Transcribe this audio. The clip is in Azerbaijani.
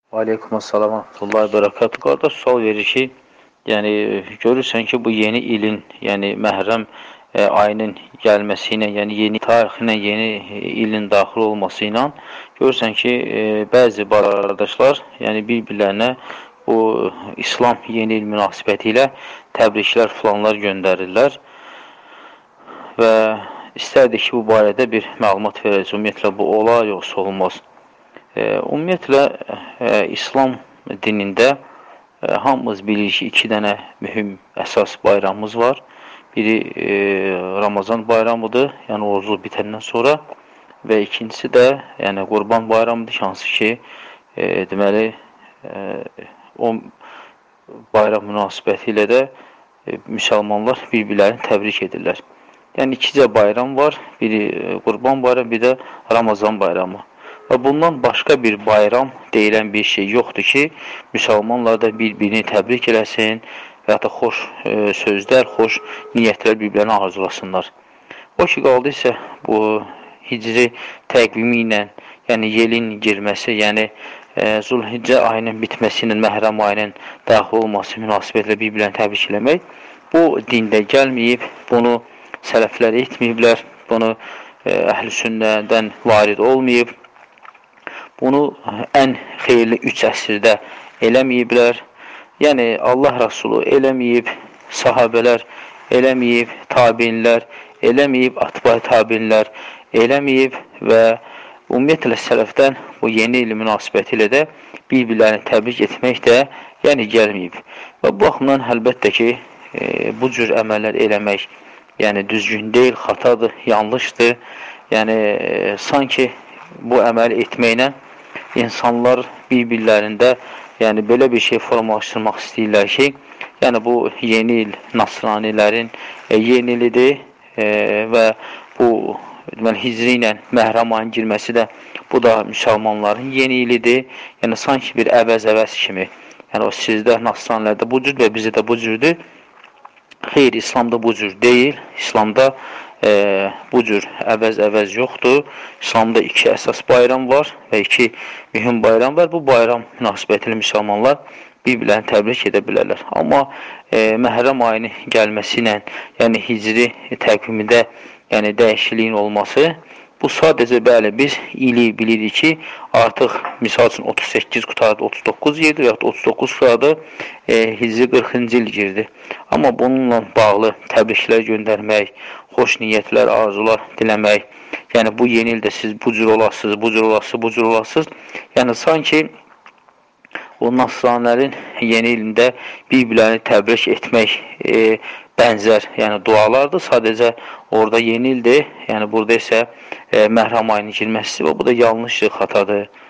Aleykümselam və rahmetullahi və bərəkatuhu. Qardaş, sual verir ki, yəni görürsən ki, bu yeni ilin, yəni Məhrəm ayının gəlməsi ilə, yəni yeni tarixinə, yeni ilin daxil olması ilə görürsən ki, bəzi qardaşlar, yəni bir-birlərinə bu İslam yeni il münasibəti ilə təbriklər filanlar göndərirlər və istərdik ki, bu barədə bir məlumat verəcək. Ümumiyyətlə, bu olar, yoxsa olmaz. Ümumiyyətlə, İslam dinində hamımız bilirik ki, iki dənə mühüm əsas bayramımız var. Biri Ramazan bayramıdır, yəni orucu bitəndən sonra və ikincisi də yəni Qurban bayramıdır, hansı ki, deməli, o bayram münasibəti ilə də müsəlmanlar bir-birlərini təbrik edirlər. Yəni ikicə bayram var, biri Qurban bayramı, bir də Ramazan bayramı. Və bundan başqa bir bayram deyilən bir şey yoxdur ki, müsəlmanlar da bir-birini təbrik eləsin və ya da xoş sözlər, xoş niyyətlər bir-birini arzulasınlar. O ki, qaldı isə bu hicri təqvimi ilə, yəni yelin girməsi, yəni Zülhiccə ayının bitməsi ilə Məhrəm ayının daxil olması münasibətlə bir-birini təbrik eləmək, bu dində gəlməyib, bunu sələflər etməyiblər, bunu əhl-i sünnədən varid olmayıb. Bunu ən xeyirli 3 əsrdə eləməyiblər. Yəni, Allah Rasulü eləməyib, sahabələr eləməyib, tabinlər eləməyib, atbay tabinlər eləməyib və ümumiyyətlə sələfdən bu yeni il münasibəti ilə də bir-birlərini təbrik etmək də yəni gəlməyib. Və bu baxımdan əlbəttə ki, bu cür əməllər eləmək yəni düzgün deyil, xatadır, yanlışdır. Yəni, sanki bu əməli etməklə insanlar bir-birlərində yəni belə bir şey formalaşdırmaq istəyirlər ki, yəni bu yeni il nasranilərin yeni ilidir və bu deməli, hicri ilə Məhrəm ayının girməsi də bu da müsəlmanların yeni ilidir. Yəni sanki bir əvəz-əvəz kimi. Yəni o sizdə nasranilərdə bu cür və bizdə də bu cürdür. Xeyr, İslamda bu cür deyil. İslamda bu cür əvəz-əvəz yoxdur. İslamda iki əsas bayram var və iki mühüm bayram var. Bu bayram münasibətilə müsəlmanlar bir-birlərini təbrik edə bilərlər. Amma Məhrəm ayının gəlməsi ilə, yəni hicri təqvimində yəni dəyişikliyin olması, bu sadəcə bəli, biz ili bilirik ki, artıq misal üçün 38 qutardı, 39 yerdir və 39 qutardı, hicri 40-cı il girdi. Amma bununla bağlı təbriklər göndərmək, xoş niyyətlər, arzular diləmək, yəni bu yeni ildə siz bu cür olasınız, bu cür olasınız, bu cür olasınız, yəni sanki o nasranilərin yeni ilində bir-birlərini təbrik etmək bənzər, yəni dualardır. Sadəcə orada yeni ildir, yəni burada isə Məhrəm ayının girməsidir və bu da yanlışdır, xatadır.